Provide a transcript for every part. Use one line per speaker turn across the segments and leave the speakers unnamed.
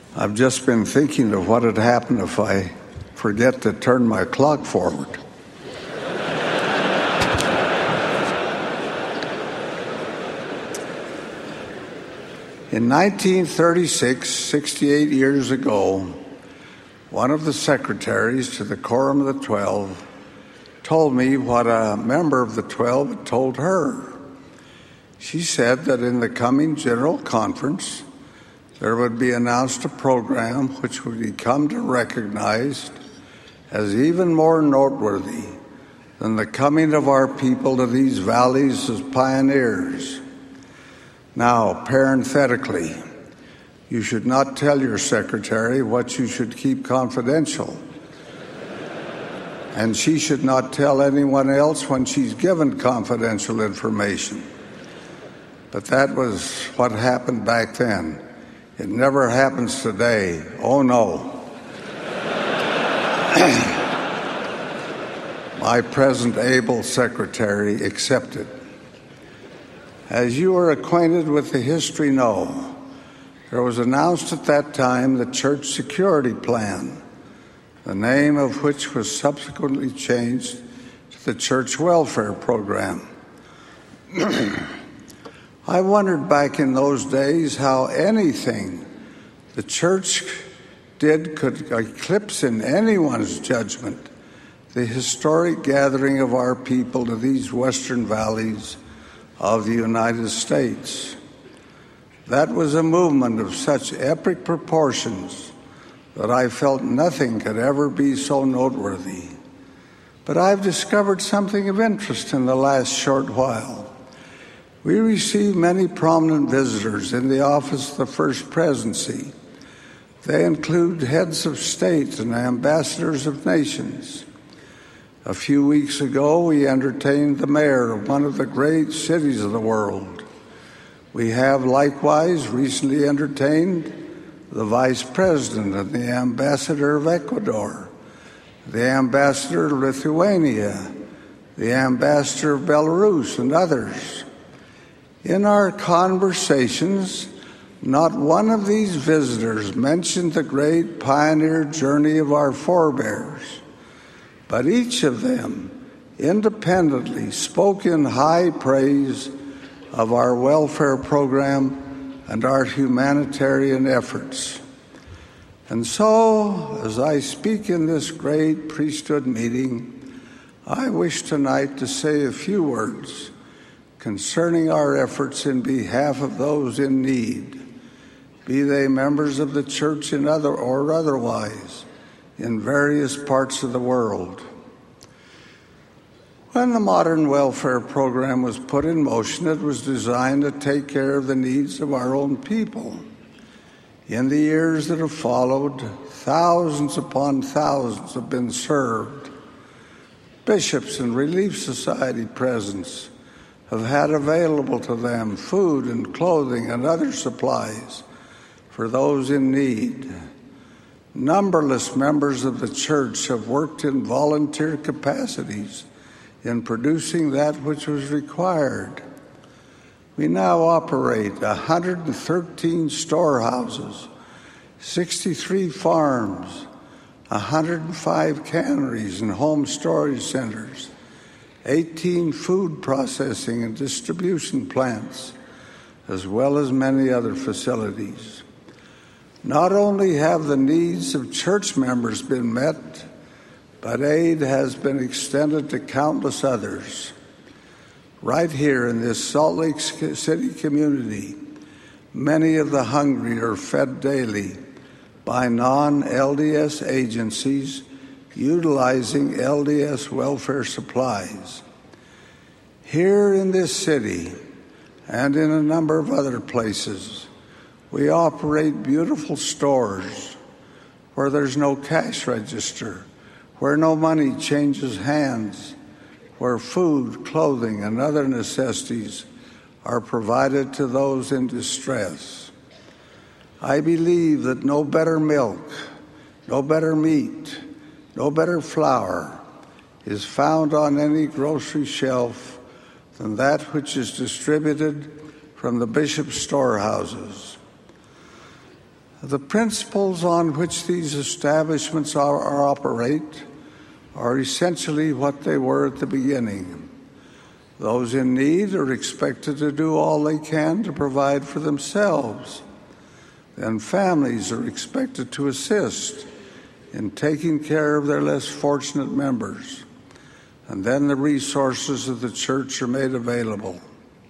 I've just been thinking of what would happen if I forget to turn my clock forward. In 1936, 68 years ago, one of the secretaries to the Quorum of the Twelve told me what a member of the 12 had told her. She said that in the coming General Conference, there would be announced a program which would become recognized as even more noteworthy than the coming of our people to these valleys as pioneers. Now, parenthetically, you should not tell your secretary what you should keep confidential, and she should not tell anyone else when she's given confidential information. But that was what happened back then. It never happens today. Oh, no. My present able secretary accepted. As you are acquainted with the history know, there was announced at that time the Church Security Plan, the name of which was subsequently changed to the Church Welfare Program. I wondered back in those days how anything the church did could eclipse in anyone's judgment the historic gathering of our people to these western valleys of the United States. That was a movement of such epic proportions that I felt nothing could ever be so noteworthy. But I've discovered something of interest in the last short while. We receive many prominent visitors in the office of the First Presidency. They include heads of state and ambassadors of nations. A few weeks ago, we entertained the mayor of one of the great cities of the world. We have likewise recently entertained the Vice President and the Ambassador of Ecuador, the Ambassador of Lithuania, the Ambassador of Belarus, and others. In our conversations, not one of these visitors mentioned the great pioneer journey of our forebears, but each of them independently spoke in high praise of our welfare program and our humanitarian efforts. And so, as I speak in this great priesthood meeting, I wish tonight to say a few words concerning our efforts in behalf of those in need, be they members of the church or otherwise, in various parts of the world. When the modern welfare program was put in motion, it was designed to take care of the needs of our own people. In the years that have followed, thousands upon thousands have been served. Bishops and Relief Society presidents have had available to them food and clothing and other supplies for those in need. Numberless members of the church have worked in volunteer capacities in producing that which was required. We now operate 113 storehouses, 63 farms, 105 canneries and home storage centers, 18 food processing and distribution plants, as well as many other facilities. Not only have the needs of church members been met, but aid has been extended to countless others. Right here in this Salt Lake City community, many of the hungry are fed daily by non-LDS agencies utilizing LDS welfare supplies. Here in this city and in a number of other places, we operate beautiful stores where there's no cash register, where no money changes hands, where food, clothing, and other necessities are provided to those in distress. I believe that no better milk, no better meat, no better flour is found on any grocery shelf than that which is distributed from the bishop's storehouses. The principles on which these establishments operate are essentially what they were at the beginning. Those in need are expected to do all they can to provide for themselves. Then families are expected to assist in taking care of their less fortunate members. And then the resources of the church are made available.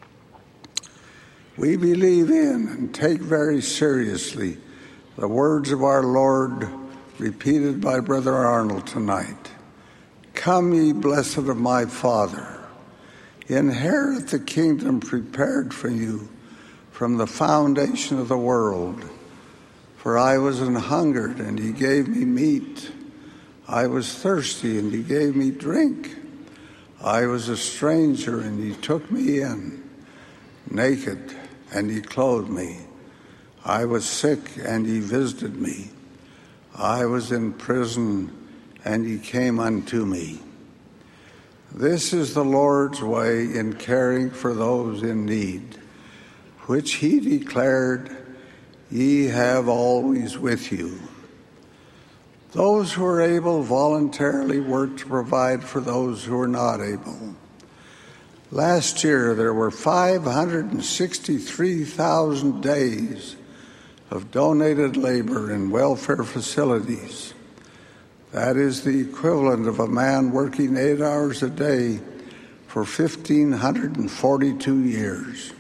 We believe in and take very seriously the words of our Lord repeated by Brother Arnold tonight. Come, ye blessed of my Father, inherit the kingdom prepared for you from the foundation of the world. For I was an hungered, and ye gave me meat. I was thirsty, and ye gave me drink. I was a stranger, and ye took me in. Naked, and ye clothed me. I was sick, and ye visited me. I was in prison, and ye came unto me. This is the Lord's way in caring for those in need, which he declared, ye have always with you. Those who are able voluntarily work to provide for those who are not able. Last year, there were 563,000 days of donated labor in welfare facilities. That is the equivalent of a man working 8 hours a day for 1,542 years.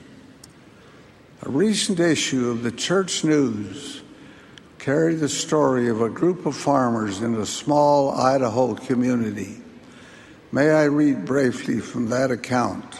A recent issue of the Church News carried the story of a group of farmers in a small Idaho community. May I read briefly from that account?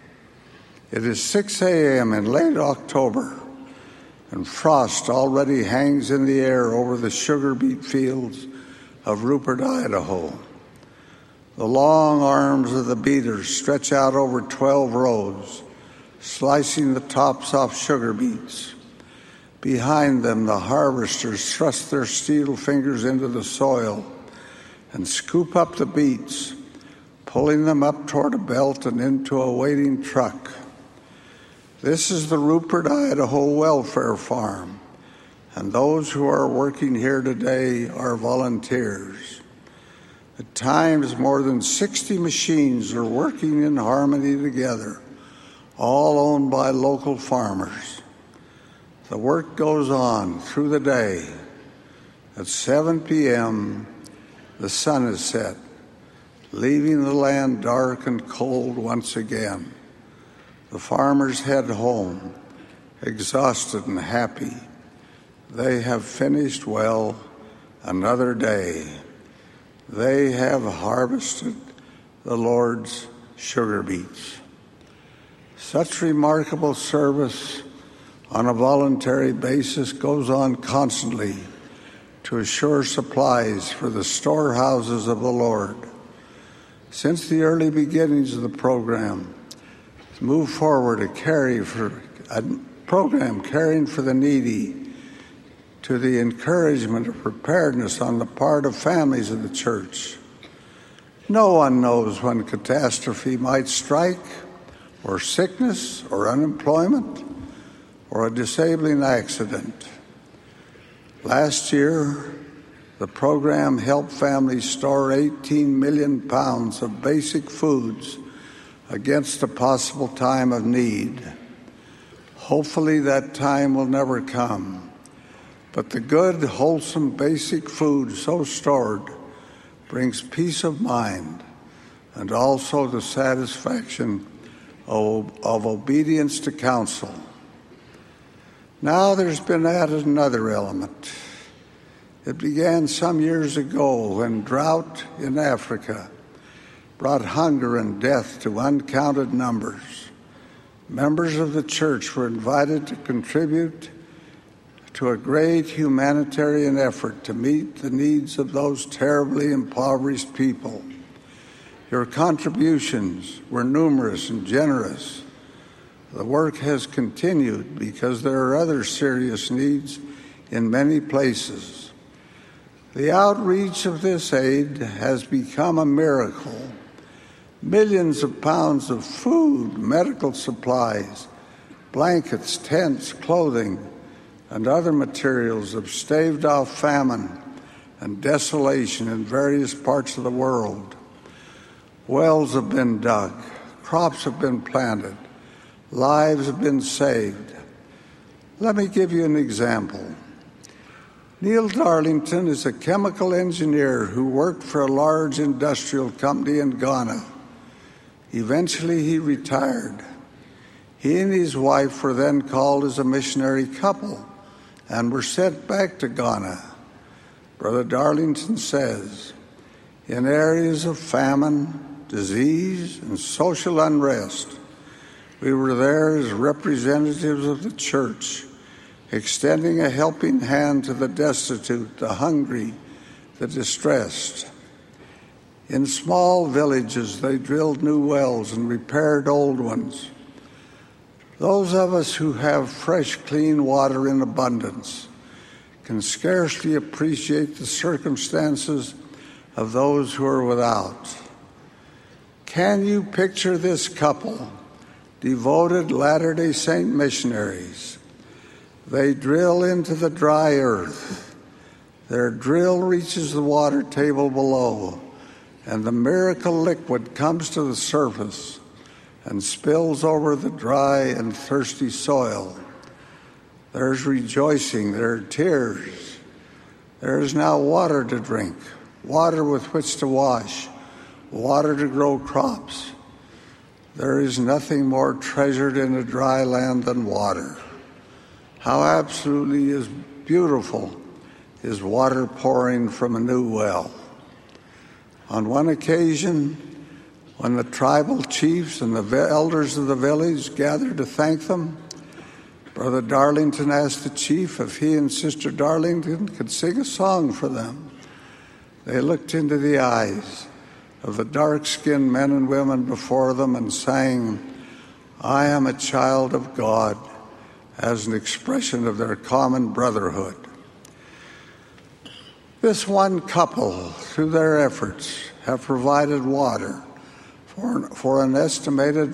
It is 6 a.m. in late October, and frost already hangs in the air over the sugar beet fields of Rupert, Idaho. The long arms of the beaters stretch out over 12 rows, slicing the tops off sugar beets. Behind them, the harvesters thrust their steel fingers into the soil and scoop up the beets, pulling them up toward a belt and into a waiting truck. This is the Rupert, Idaho Welfare Farm, and those who are working here today are volunteers. At times, more than 60 machines are working in harmony together, all owned by local farmers. The work goes on through the day. At 7 p.m., the sun is set, leaving the land dark and cold once again. The farmers head home, exhausted and happy. They have finished well another day. They have harvested the Lord's sugar beets. Such remarkable service on a voluntary basis goes on constantly to assure supplies for the storehouses of the Lord. Since the early beginnings of the program, it's moved forward a program caring for the needy, to the encouragement of preparedness on the part of families of the church. No one knows when catastrophe might strike, or sickness, or unemployment, or a disabling accident. Last year, the program helped families store 18 million pounds of basic foods against a possible time of need. Hopefully that time will never come, but the good, wholesome, basic food so stored brings peace of mind and also the satisfaction of obedience to counsel. Now there's been added another element. It began some years ago when drought in Africa brought hunger and death to uncounted numbers. Members of the church were invited to contribute to a great humanitarian effort to meet the needs of those terribly impoverished people. Your contributions were numerous and generous. The work has continued because there are other serious needs in many places. The outreach of this aid has become a miracle. Millions of pounds of food, medical supplies, blankets, tents, clothing and other materials have staved off famine and desolation in various parts of the world. Wells have been dug, crops have been planted, lives have been saved. Let me give you an example. Neil Darlington is a chemical engineer who worked for a large industrial company in Ghana. Eventually, he retired. He and his wife were then called as a missionary couple and were sent back to Ghana. Brother Darlington says, in areas of famine, disease, and social unrest, we were there as representatives of the church, extending a helping hand to the destitute, the hungry, the distressed. In small villages, they drilled new wells and repaired old ones. Those of us who have fresh, clean water in abundance can scarcely appreciate the circumstances of those who are without. Can you picture this couple, devoted Latter-day Saint missionaries? They drill into the dry earth. Their drill reaches the water table below, and the miracle liquid comes to the surface and spills over the dry and thirsty soil. There's rejoicing, there are tears. There is now water to drink, water with which to wash, water to grow crops. There is nothing more treasured in a dry land than water. How absolutely is beautiful is water pouring from a new well. On one occasion, when the tribal chiefs and the elders of the village gathered to thank them, Brother Darlington asked the chief if he and Sister Darlington could sing a song for them. They looked into the eyes of the dark-skinned men and women before them and sang, "I am a child of God," as an expression of their common brotherhood. This one couple, through their efforts, have provided water for an estimated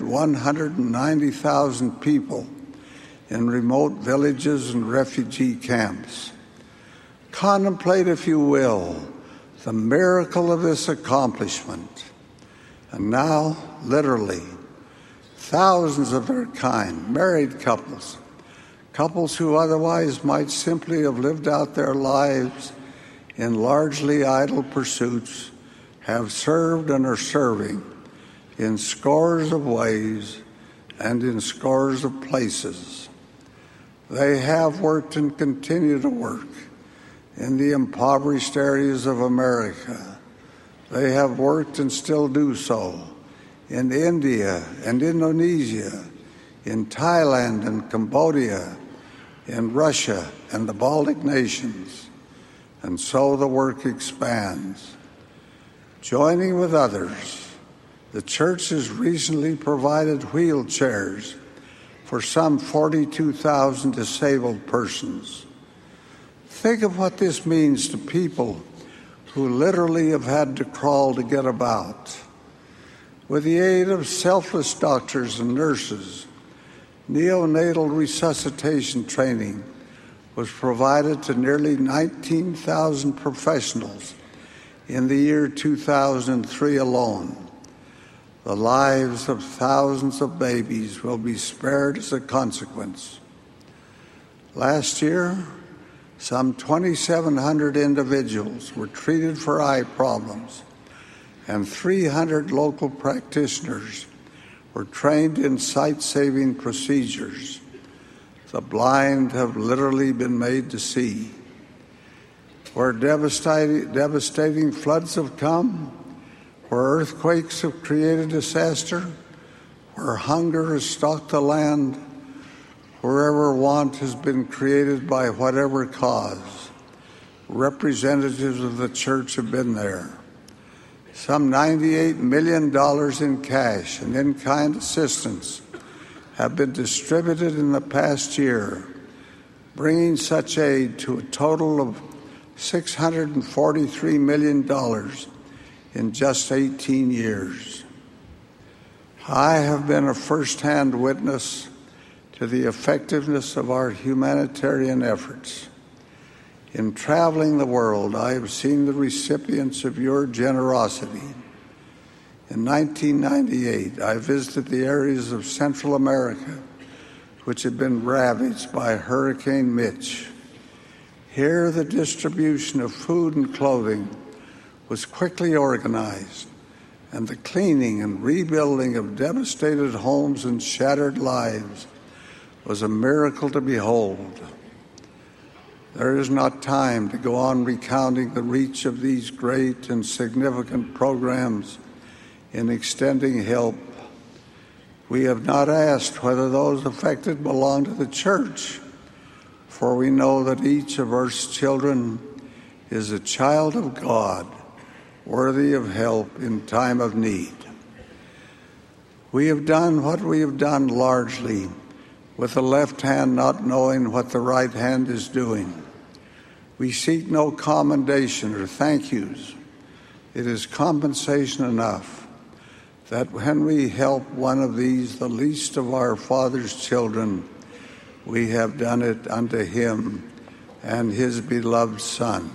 190,000 people in remote villages and refugee camps. Contemplate, if you will, the miracle of this accomplishment. And now, literally, thousands of their kind, married couples who otherwise might simply have lived out their lives in largely idle pursuits, have served and are serving in scores of ways and in scores of places. They have worked and continue to work in the impoverished areas of America. They have worked and still do so in India and Indonesia, in Thailand and Cambodia, in Russia and the Baltic nations. And so the work expands. Joining with others, the church has recently provided wheelchairs for some 42,000 disabled persons. Think of what this means to people who literally have had to crawl to get about. With the aid of selfless doctors and nurses, neonatal resuscitation training was provided to nearly 19,000 professionals in the year 2003 alone. The lives of thousands of babies will be spared as a consequence. Last year, some 2,700 individuals were treated for eye problems, and 300 local practitioners were trained in sight-saving procedures. The blind have literally been made to see. Where devastating floods have come, where earthquakes have created disaster, where hunger has stalked the land, wherever want has been created by whatever cause, representatives of the church have been there. Some $98 million in cash and in-kind assistance have been distributed in the past year, bringing such aid to a total of $643 million in just 18 years. I have been a first-hand witness to the effectiveness of our humanitarian efforts. In traveling the world, I have seen the recipients of your generosity. In 1998, I visited the areas of Central America which had been ravaged by Hurricane Mitch. Here, the distribution of food and clothing was quickly organized, and the cleaning and rebuilding of devastated homes and shattered lives was a miracle to behold. There is not time to go on recounting the reach of these great and significant programs in extending help. We have not asked whether those affected belong to the church, for we know that each of Earth's children is a child of God, worthy of help in time of need. We have done what we have done largely with the left hand not knowing what the right hand is doing. We seek no commendation or thank yous. It is compensation enough that when we help one of these, the least of our Father's children, we have done it unto him and his beloved Son.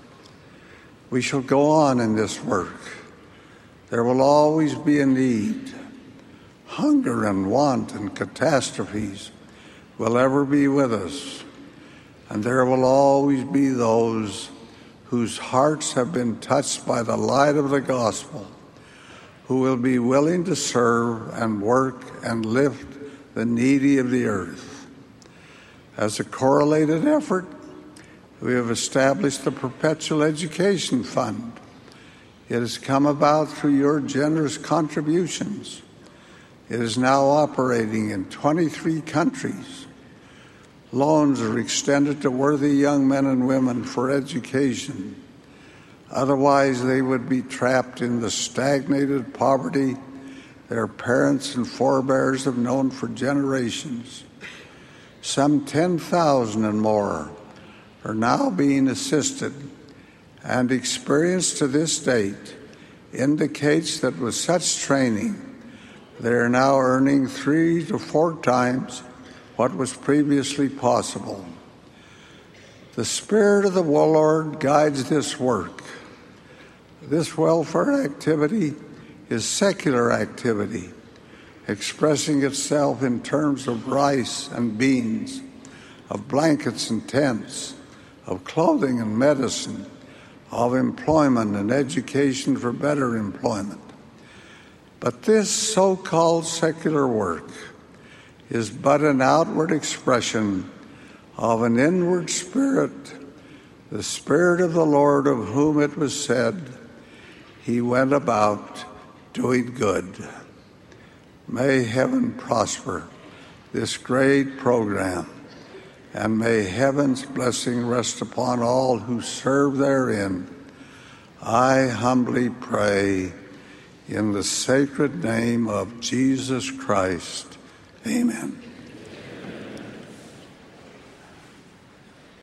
We shall go on in this work. There will always be a need. Hunger and want and catastrophes will ever be with us, and there will always be those whose hearts have been touched by the light of the gospel, who will be willing to serve and work and lift the needy of the earth. As a correlated effort, we have established the Perpetual Education Fund. It has come about through your generous contributions. It is now operating in 23 countries. Loans are extended to worthy young men and women for education. Otherwise, they would be trapped in the stagnated poverty their parents and forebears have known for generations. Some 10,000 and more are now being assisted, and experience to this date indicates that with such training, they are now earning 3 to 4 times what was previously possible. The Spirit of the Lord guides this work. This welfare activity is secular activity, expressing itself in terms of rice and beans, of blankets and tents, of clothing and medicine, of employment and education for better employment. But this so-called secular work is but an outward expression of an inward spirit, the Spirit of the Lord, of whom it was said, he went about doing good. May heaven prosper this great program, and may heaven's blessing rest upon all who serve therein. I humbly pray in the sacred name of Jesus Christ. Amen.